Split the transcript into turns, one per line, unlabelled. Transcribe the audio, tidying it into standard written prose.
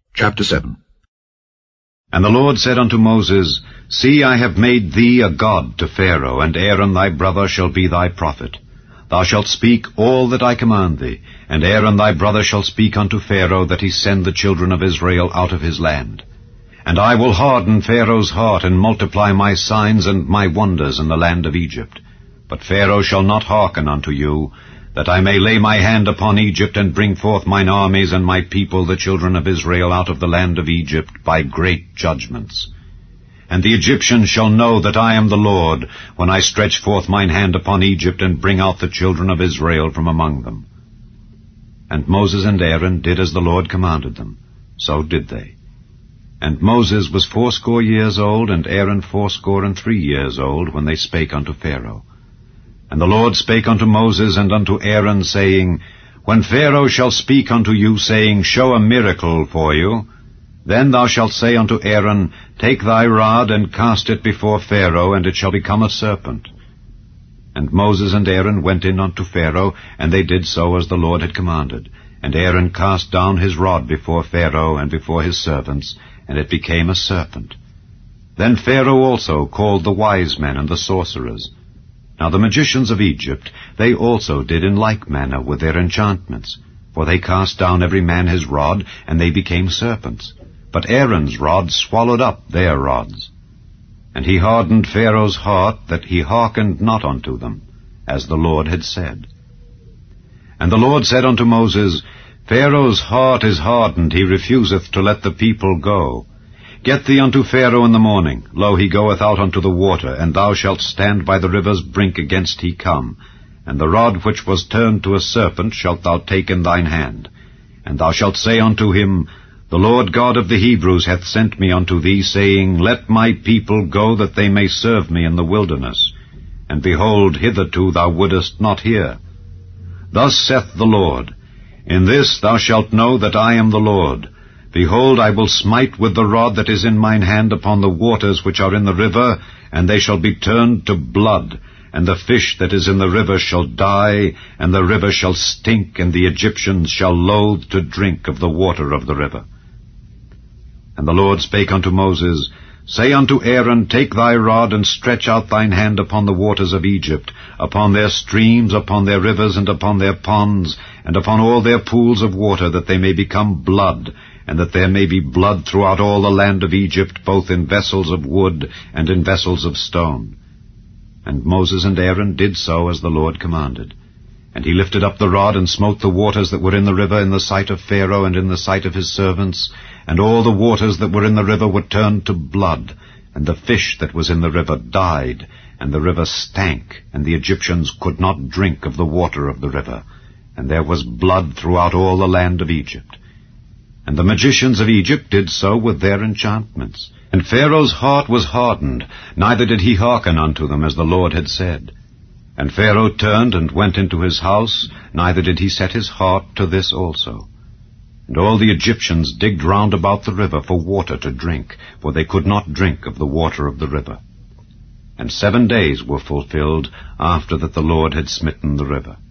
Chapter 7.
And the Lord said unto Moses, See, I have made thee a god to Pharaoh, and Aaron thy brother shall be thy prophet. Thou shalt speak all that I command thee, and Aaron thy brother shall speak unto Pharaoh, that he send the children of Israel out of his land. And I will harden Pharaoh's heart, and multiply my signs and my wonders in the land of Egypt. But Pharaoh shall not hearken unto you, that I may lay my hand upon Egypt, and bring forth mine armies and my people, the children of Israel, out of the land of Egypt by great judgments. And the Egyptians shall know that I am the Lord, when I stretch forth mine hand upon Egypt, and bring out the children of Israel from among them. And Moses and Aaron did as the Lord commanded them. So did they. And Moses was 80 years old, and Aaron 83 years old, when they spake unto Pharaoh. And the Lord spake unto Moses and unto Aaron, saying, When Pharaoh shall speak unto you, saying, Show a miracle for you, then thou shalt say unto Aaron, Take thy rod, and cast it before Pharaoh, and it shall become a serpent. And Moses and Aaron went in unto Pharaoh, and they did so as the Lord had commanded. And Aaron cast down his rod before Pharaoh and before his servants, and it became a serpent. Then Pharaoh also called the wise men and the sorcerers. Now the magicians of Egypt, they also did in like manner with their enchantments. For they cast down every man his rod, and they became serpents. But Aaron's rod swallowed up their rods. And he hardened Pharaoh's heart, that he hearkened not unto them, as the Lord had said. And the Lord said unto Moses, Pharaoh's heart is hardened, he refuseth to let the people go. Get thee unto Pharaoh in the morning. Lo, he goeth out unto the water, and thou shalt stand by the river's brink against he come. And the rod which was turned to a serpent shalt thou take in thine hand. And thou shalt say unto him, The Lord God of the Hebrews hath sent me unto thee, saying, Let my people go, that they may serve me in the wilderness. And behold, hitherto thou wouldest not hear. Thus saith the Lord, In this thou shalt know that I am the Lord. Behold, I will smite with the rod that is in mine hand upon the waters which are in the river, and they shall be turned to blood, and the fish that is in the river shall die, and the river shall stink, and the Egyptians shall loathe to drink of the water of the river. And the Lord spake unto Moses, Say unto Aaron, Take thy rod, and stretch out thine hand upon the waters of Egypt, upon their streams, upon their rivers, and upon their ponds, and upon all their pools of water, that they may become blood, and that there may be blood throughout all the land of Egypt, both in vessels of wood and in vessels of stone. And Moses and Aaron did so as the Lord commanded. And he lifted up the rod, and smote the waters that were in the river in the sight of Pharaoh and in the sight of his servants, and all the waters that were in the river were turned to blood, and the fish that was in the river died, and the river stank, and the Egyptians could not drink of the water of the river, and there was blood throughout all the land of Egypt. And the magicians of Egypt did so with their enchantments. And Pharaoh's heart was hardened, neither did he hearken unto them, as the Lord had said. And Pharaoh turned and went into his house, neither did he set his heart to this also. And all the Egyptians digged round about the river for water to drink, for they could not drink of the water of the river. And 7 days were fulfilled after that the Lord had smitten the river.